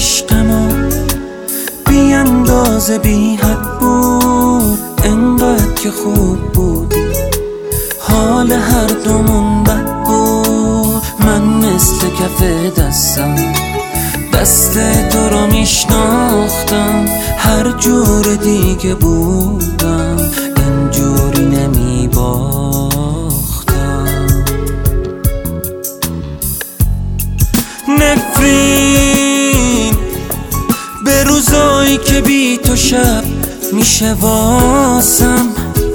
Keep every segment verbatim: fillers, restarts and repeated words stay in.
عشق ما بی اندازه بی حد بود، انقدر که خوب بودی حال هر دومون بد بود. من مثل کف دستم دست تو رو میشناختم، هر جور دیگه بودم اینجوری نمیباختم. نفرین به روزایی که بی تو شب میشه واسم،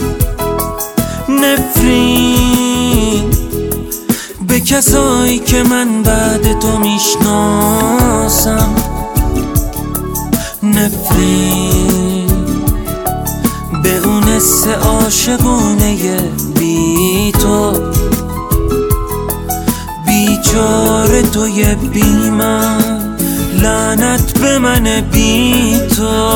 نفرین به کسایی که من بعد تو میشناسم، نفرین به اون حس عاشقونه بی تو، بیچاره توی بی من، لعنت به من بی تو.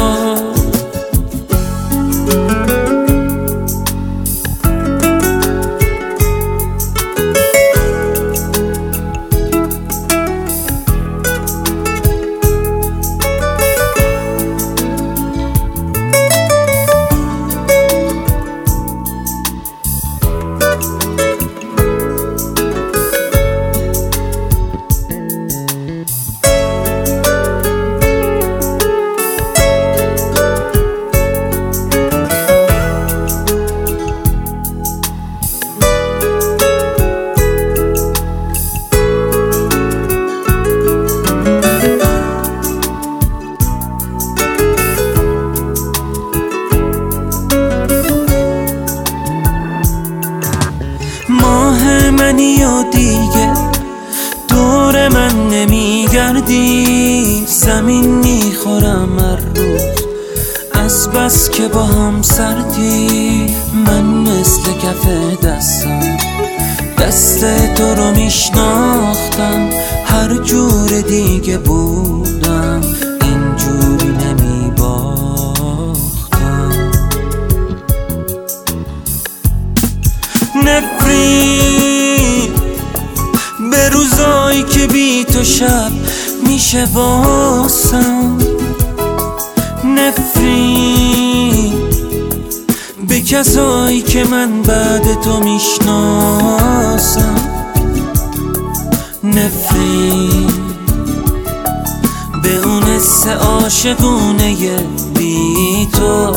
ماه منی و دیگه دور من نمیگردی، زمین میخورم هر روز از بس که با هم سردی. من مثل کف دستم دست تو رو میشناختم، هر جور دیگه بودم اینجوری نمیباختم. نفرین به روزایی که بی تو شب میشه واسم، نفرین به کسایی که من بعد تو میشناسم، نفرین به اون حس عاشقونه بی تو،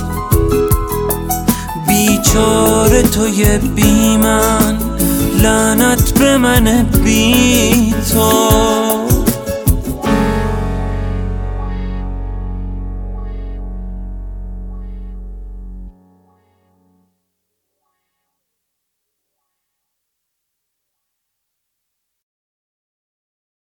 بیچاره توی بی من، لعنت به من بی تو.